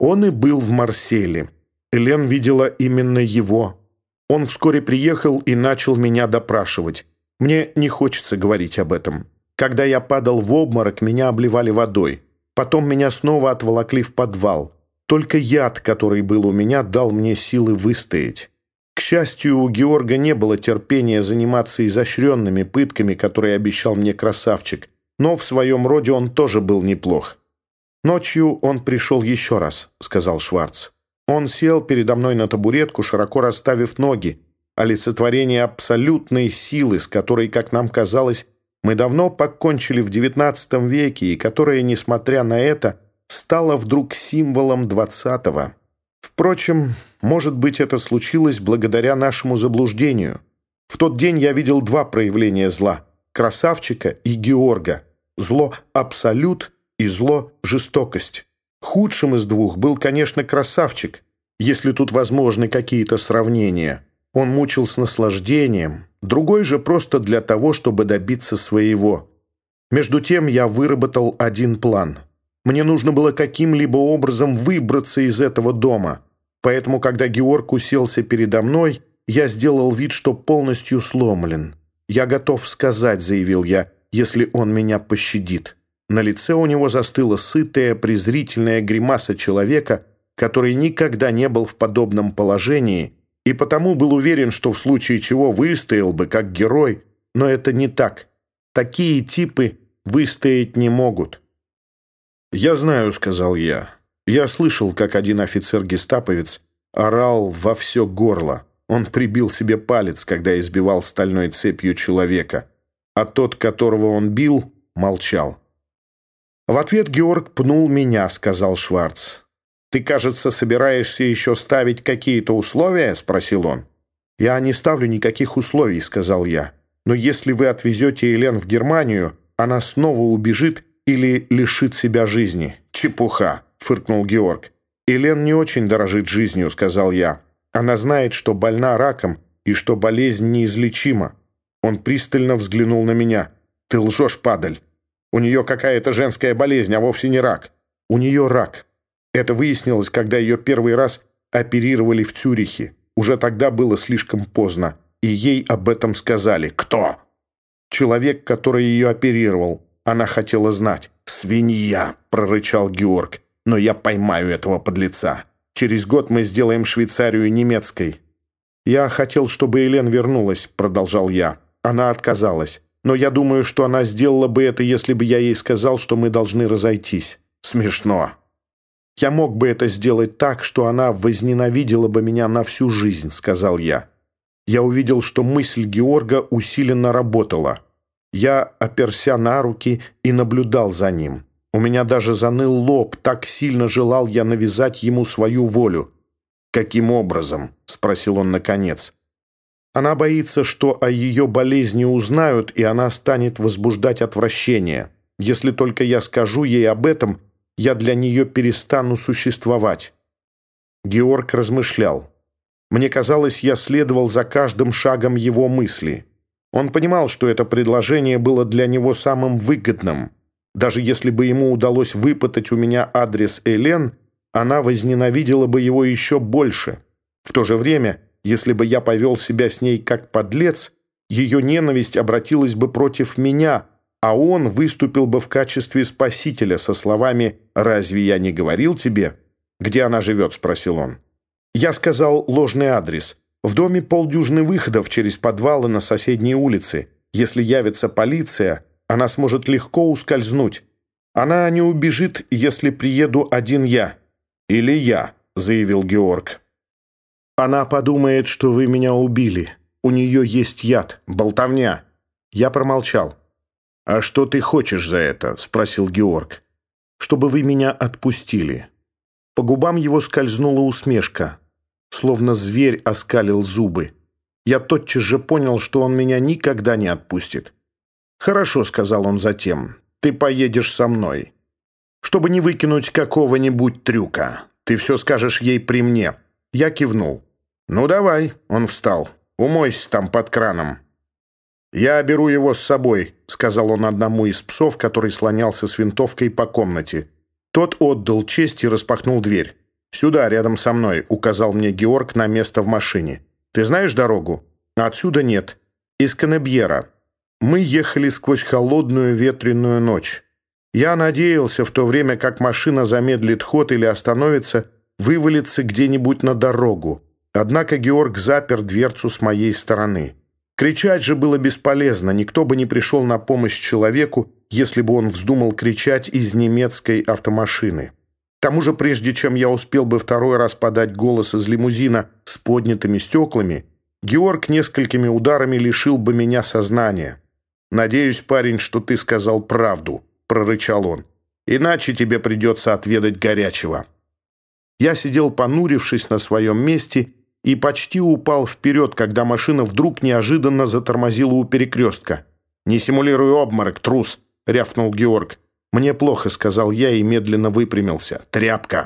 Он и был в Марселе. Элен видела именно его. Он вскоре приехал и начал меня допрашивать. Мне не хочется говорить об этом. Когда я падал в обморок, меня обливали водой. Потом меня снова отволокли в подвал. Только яд, который был у меня, дал мне силы выстоять. К счастью, у Георга не было терпения заниматься изощренными пытками, которые обещал мне красавчик. Но в своем роде он тоже был неплох. «Ночью он пришел еще раз», — сказал Шварц. Он сел передо мной на табуретку, широко расставив ноги, олицетворение абсолютной силы, с которой, как нам казалось, мы давно покончили в XIX веке и которая, несмотря на это, стала вдруг символом XX. Впрочем, может быть, это случилось благодаря нашему заблуждению. В тот день я видел два проявления зла — красавчика и Георга. Зло — абсолют, и зло — жестокость. Худшим из двух был, конечно, красавчик, если тут возможны какие-то сравнения. Он мучил с наслаждением, другой же просто для того, чтобы добиться своего. Между тем я выработал один план. Мне нужно было каким-либо образом выбраться из этого дома. Поэтому, когда Георг уселся передо мной, я сделал вид, что полностью сломлен. «Я готов сказать», — заявил я, — «если он меня пощадит». На лице у него застыла сытая, презрительная гримаса человека, который никогда не был в подобном положении, и потому был уверен, что в случае чего выстоял бы как герой, но это не так. Такие типы выстоять не могут. «Я знаю», — сказал я. «Я слышал, как один офицер-гестаповец орал во все горло. Он прибил себе палец, когда избивал стальной цепью человека, а тот, которого он бил, молчал». «В ответ Георг пнул меня», — сказал Шварц. «Ты, кажется, собираешься еще ставить какие-то условия?» — спросил он. «Я не ставлю никаких условий», — сказал я. «Но если вы отвезете Элен в Германию, она снова убежит или лишит себя жизни». «Чепуха», — фыркнул Георг. «Элен не очень дорожит жизнью», — сказал я. «Она знает, что больна раком и что болезнь неизлечима». Он пристально взглянул на меня. «Ты лжешь, падаль. У нее какая-то женская болезнь, а вовсе не рак». «У нее рак». Это выяснилось, когда ее первый раз оперировали в Цюрихе. Уже тогда было слишком поздно, и ей об этом сказали. «Кто?» «Человек, который ее оперировал. Она хотела знать». «Свинья!» — прорычал Георг. «Но я поймаю этого подлеца. Через год мы сделаем Швейцарию немецкой». «Я хотел, чтобы Элен вернулась», — продолжал я. «Она отказалась. Но я думаю, что она сделала бы это, если бы я ей сказал, что мы должны разойтись». «Смешно». «Я мог бы это сделать так, что она возненавидела бы меня на всю жизнь», — сказал я. Я увидел, что мысль Георга усиленно работала. Я оперся на руки и наблюдал за ним. У меня даже заныл лоб, так сильно желал я навязать ему свою волю. «Каким образом?» — спросил он наконец. «Она боится, что о ее болезни узнают, и она станет возбуждать отвращение. Если только я скажу ей об этом, я для нее перестану существовать». Георг размышлял. Мне казалось, я следовал за каждым шагом его мысли. Он понимал, что это предложение было для него самым выгодным. Даже если бы ему удалось выпытать у меня адрес Элен, она возненавидела бы его еще больше. В то же время, если бы я повел себя с ней как подлец, ее ненависть обратилась бы против меня, а он выступил бы в качестве спасителя со словами «Разве я не говорил тебе?» «Где она живет?» — спросил он. Я сказал ложный адрес. В доме полдюжины выходов через подвалы на соседней улице. Если явится полиция, она сможет легко ускользнуть. Она не убежит, если приеду один я. «Или я», — заявил Георг. «Она подумает, что вы меня убили. У нее есть яд. Болтовня». Я промолчал. «А что ты хочешь за это?» — спросил Георг. «Чтобы вы меня отпустили». По губам его скользнула усмешка. Словно зверь оскалил зубы. Я тотчас же понял, что он меня никогда не отпустит. «Хорошо», — сказал он затем, — «ты поедешь со мной. Чтобы не выкинуть какого-нибудь трюка. Ты все скажешь ей при мне». Я кивнул. «Ну, давай», — он встал. «Умойся там под краном». «Я беру его с собой», — сказал он одному из псов, который слонялся с винтовкой по комнате. Тот отдал честь и распахнул дверь. «Сюда, рядом со мной», — указал мне Георг на место в машине. «Ты знаешь дорогу?» «Отсюда нет. Из Канебьера». Мы ехали сквозь холодную ветреную ночь. Я надеялся в то время, как машина замедлит ход или остановится, вывалиться где-нибудь на дорогу. Однако Георг запер дверцу с моей стороны. Кричать же было бесполезно, никто бы не пришел на помощь человеку, если бы он вздумал кричать из немецкой автомашины. К тому же, прежде чем я успел бы второй раз подать голос из лимузина с поднятыми стеклами, Георг несколькими ударами лишил бы меня сознания. «Надеюсь, парень, что ты сказал правду», — прорычал он. «Иначе тебе придется отведать горячего». Я сидел, понурившись на своем месте, и почти упал вперед, когда машина вдруг неожиданно затормозила у перекрестка. «Не симулируй обморок, трус!» — рявкнул Георг. «Мне плохо», — сказал я и медленно выпрямился. «Тряпка!»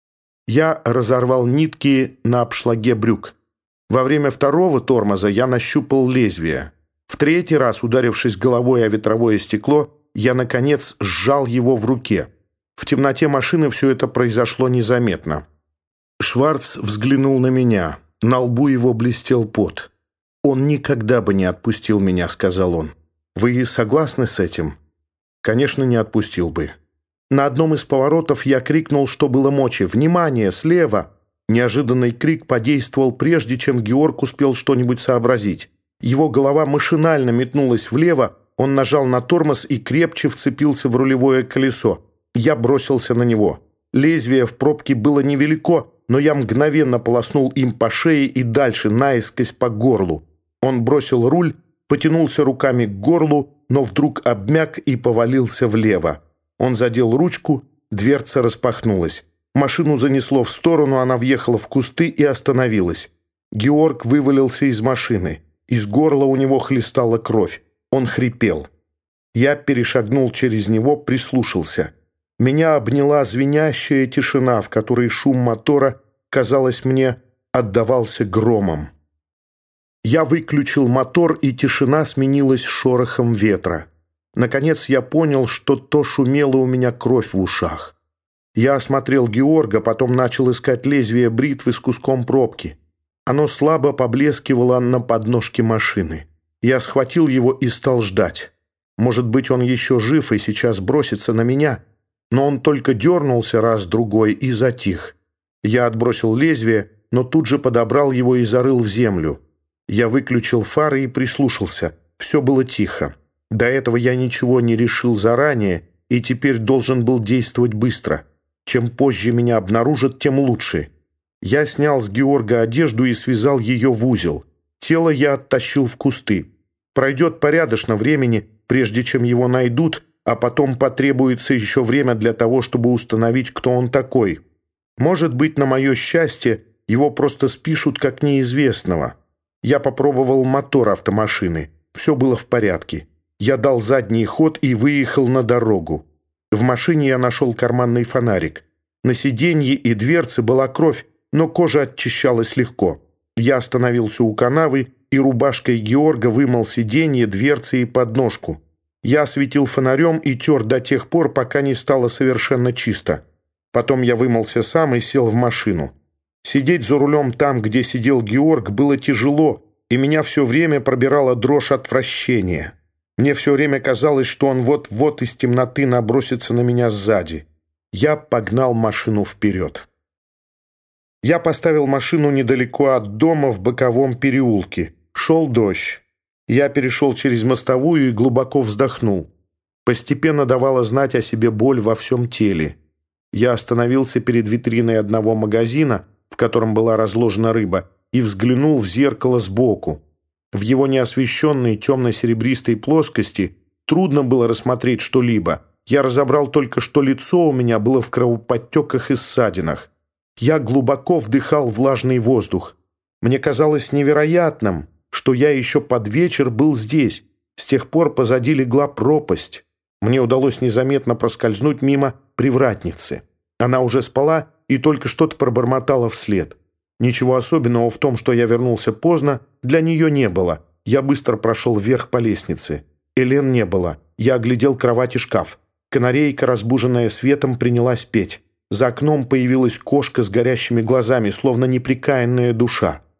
Я разорвал нитки на обшлаге брюк. Во время второго тормоза я нащупал лезвие. В третий раз, ударившись головой о ветровое стекло, я, наконец, сжал его в руке. В темноте машины все это произошло незаметно. Шварц взглянул на меня. На лбу его блестел пот. «Он никогда бы не отпустил меня», — сказал он. «Вы согласны с этим?» «Конечно, не отпустил бы». На одном из поворотов я крикнул, что было мочи. «Внимание! Слева!» Неожиданный крик подействовал, прежде чем Георг успел что-нибудь сообразить. Его голова машинально метнулась влево, он нажал на тормоз и крепче вцепился в рулевое колесо. Я бросился на него. Лезвие в пробке было невелико, но я мгновенно полоснул им по шее и дальше, наискось по горлу. Он бросил руль, потянулся руками к горлу, но вдруг обмяк и повалился влево. Он задел ручку, дверца распахнулась. Машину занесло в сторону, она въехала в кусты и остановилась. Георг вывалился из машины. Из горла у него хлестала кровь. Он хрипел. Я перешагнул через него, прислушался. Меня обняла звенящая тишина, в которой шум мотора, казалось мне, отдавался громом. Я выключил мотор, и тишина сменилась шорохом ветра. Наконец я понял, что то шумела у меня кровь в ушах. Я осмотрел Георга, потом начал искать лезвие бритвы с куском пробки. Оно слабо поблескивало на подножке машины. Я схватил его и стал ждать. Может быть, он еще жив и сейчас бросится на меня, но он только дернулся раз-другой и затих. Я отбросил лезвие, но тут же подобрал его и зарыл в землю. Я выключил фары и прислушался. Все было тихо. До этого я ничего не решил заранее и теперь должен был действовать быстро. Чем позже меня обнаружат, тем лучше. Я снял с Георга одежду и связал ее в узел. Тело я оттащил в кусты. Пройдет порядочно времени, прежде чем его найдут, а потом потребуется еще время для того, чтобы установить, кто он такой. Может быть, на мое счастье, его просто спишут как неизвестного. Я попробовал мотор автомашины. Все было в порядке. Я дал задний ход и выехал на дорогу. В машине я нашел карманный фонарик. На сиденье и дверце была кровь, но кожа очищалась легко. Я остановился у канавы и рубашкой Георга вымыл сиденье, дверцы и подножку. Я осветил фонарем и тер до тех пор, пока не стало совершенно чисто. Потом я вымылся сам и сел в машину. Сидеть за рулем там, где сидел Георг, было тяжело, и меня все время пробирала дрожь отвращения. Мне все время казалось, что он вот-вот из темноты набросится на меня сзади. Я погнал машину вперед. Я поставил машину недалеко от дома в боковом переулке. Шел дождь. Я перешел через мостовую и глубоко вздохнул. Постепенно давала знать о себе боль во всем теле. Я остановился перед витриной одного магазина, в котором была разложена рыба, и взглянул в зеркало сбоку. В его неосвещенной темно-серебристой плоскости трудно было рассмотреть что-либо. Я разобрал только, что лицо у меня было в кровоподтеках и ссадинах. Я глубоко вдыхал влажный воздух. Мне казалось невероятным, что я еще под вечер был здесь. С тех пор позади легла пропасть. Мне удалось незаметно проскользнуть мимо привратницы. Она уже спала и только что-то пробормотала вслед. Ничего особенного в том, что я вернулся поздно, для нее не было. Я быстро прошел вверх по лестнице. Элен не было. Я оглядел кровать и шкаф. Канарейка, разбуженная светом, принялась петь. За окном появилась кошка с горящими глазами, словно неприкаянная душа.